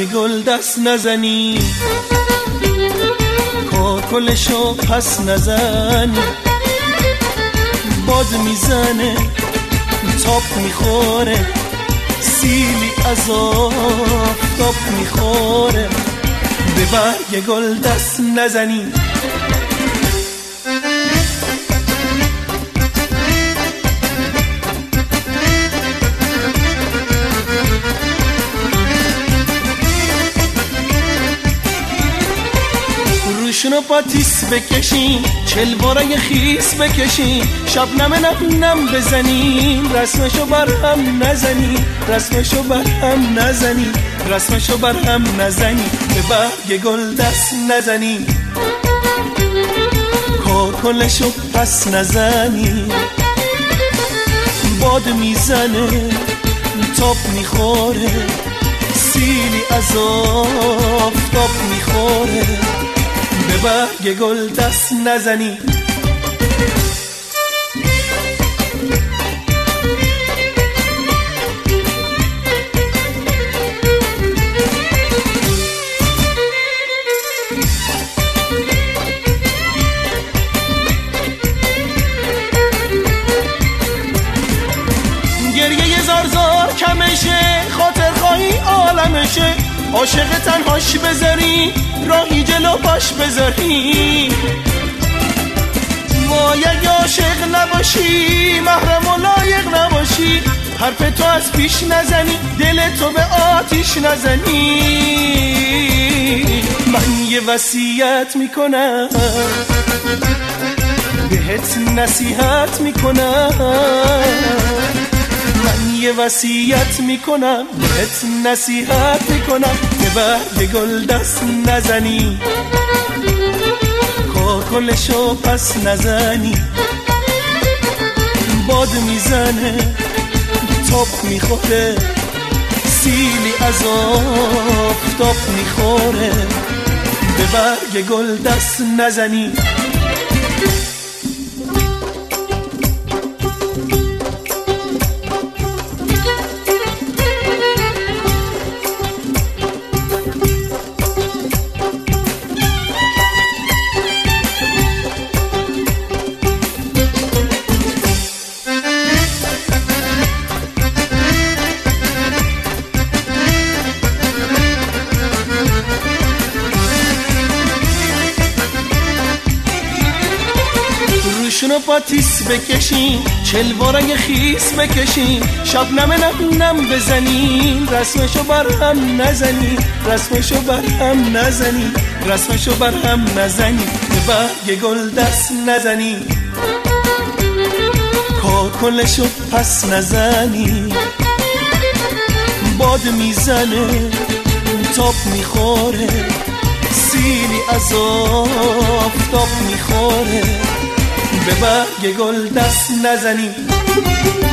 برگ گل دست نزنی، کاکلشو پس نزنی. باد میزنه تاب میخوره، سیلی از آفتاب میخوره، به برگ گل دست نزنی. روشونو پاتیس بکشین، 40 بارای خیس بکشین، شبنم نم بزنین، رسمشو بر هم نزنین، رسمشو بر هم نزنین، رسمشو بر هم نزنین، به برگ گل دست نزنین، کاکلشو پس نزنین. باد میزنه تاب میخوره، سیلی از آفتاب میخوره، به برگ گل دست نزنی. گریه زار زار کمشه، خاطر خواهی عالمشه، عاشق تنهاش بذاری، راهی جلو پاش بذاری. ما یک عاشق نباشی، محرم و لایق نباشی، حرف تو از پیش نزنی، دل تو به آتیش نزنی. من یه وصیت میکنم، بهت نصیحت میکنم، من یه وصیت میکنم، بهت نصیحت میکنم، به برگ گل دست نزنی، کاکلشو پس نزنی. باد میزنه تاب میخوره، سیلی از آفتاب میخوره، به برگ گل دست نزنی. روشونو پاتیس بکشین، 40 بارای خیس بکشین، شبنم نم بزنین، رسمشو بر هم نزنین، رسمشو بر هم نزنین، رسمشو بر هم نزنین، به برگ گل دست نزنین، کاکلشو پس نزنین. باد میزنه تاب میخوره، سیلی از آفتاب میخوره، به برگ گل دست نزنی.